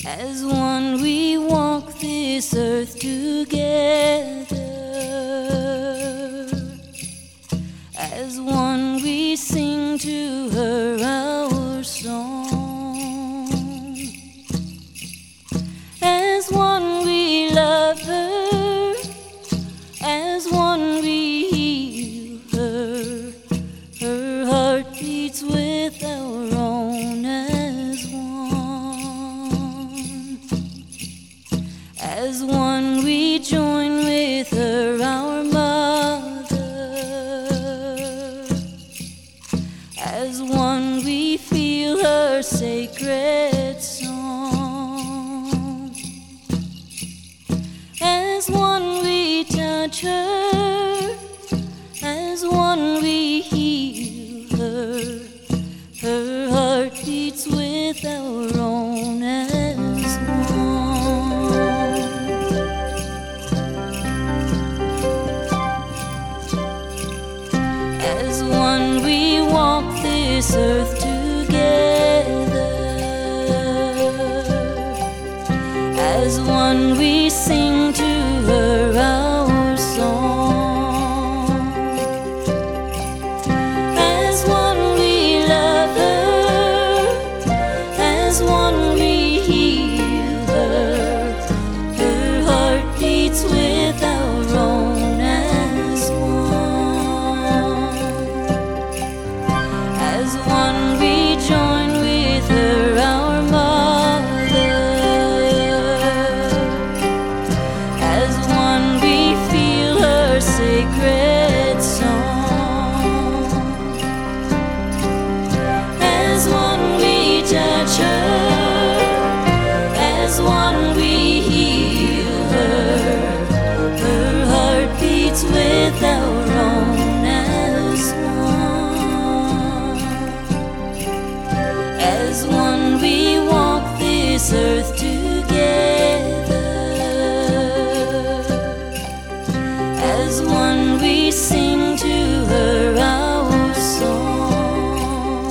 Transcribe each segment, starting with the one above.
As one we walk this earth together. As one we sing to her our song. As one we love her. As one we heal her. Her heart beats with our own as one. As one we join with her, our mother. As one we feel her sacred song. As one we touch her. As one we heal her. Her heart beats with our own as one. As one we walk this earth together. As one we sing to her our song. As one we love her. As one we heal her. Her heart beats with our own as one. As one we join with her, our mother. As one we feel her sacred song. As one we touch her. As one we heal her. Her heart beats with our own as one. As one we walk this earth together. As one we sing to her our song.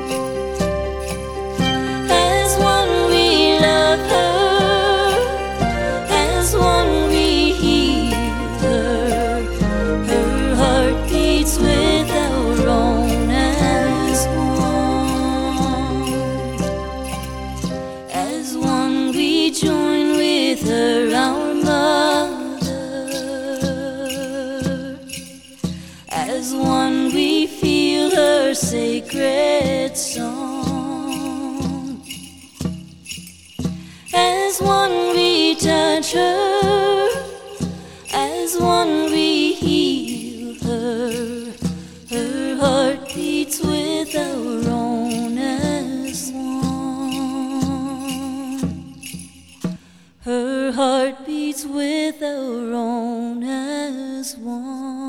As one we love her. As one we heal her. Her heart beats with our own as one. As one we join with her, our mother. As one we feel her sacred song. As one we touch her. As one we heal her. Her heart beats with our own as one. Her heart beats with our own as one.